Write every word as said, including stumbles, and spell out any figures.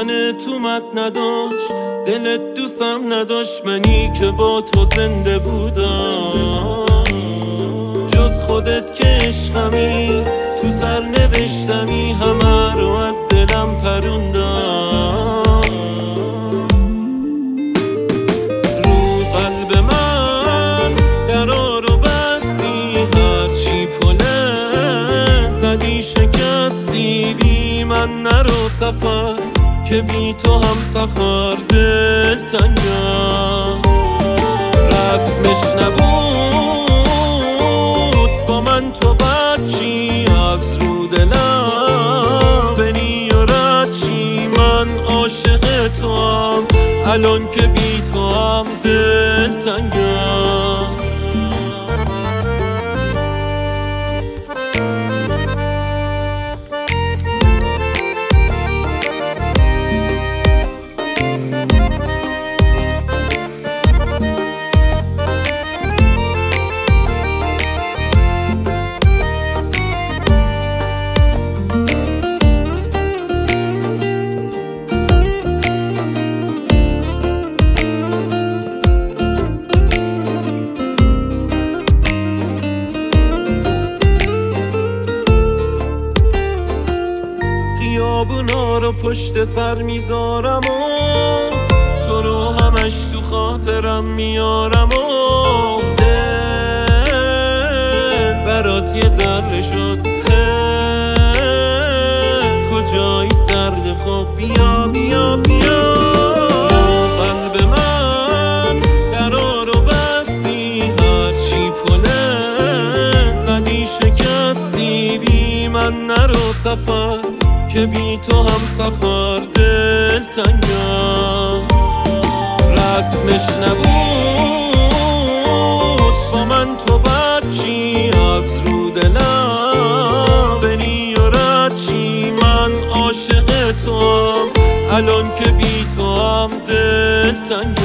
تن تو مد نداشت، دلت دوستم نداشت، منی که با تو زنده بودم. جز خودت که عشقمی تو سر نوشتمی، همه رو از دلم پروندم. رو قلب من درا رو بستی، هرچی پله زدی شکستی. بی من نرو سفر که بی تو هم سفر دل تنگم. رسمش نبود با من تو بچی، از رو دلم بنی و رچی. من عاشق تو هم الان که بی تو هم دل تنگم. خیابونا رو پشت سر میذارم و تو رو همش تو خاطرم میارم و دل برات یه ذره شد. کجایی سرد خوب بیا بیا بیا. قلب من درا رو بستی، هرچی پله زدی شکستی. بی من نرو سفر که بی تو هم سفر دل تنگم. رسمش نبود با من تو بچی، از رو دلم بنی و رچی. من عاشق تو هم الان که بی تو هم دل تنگم.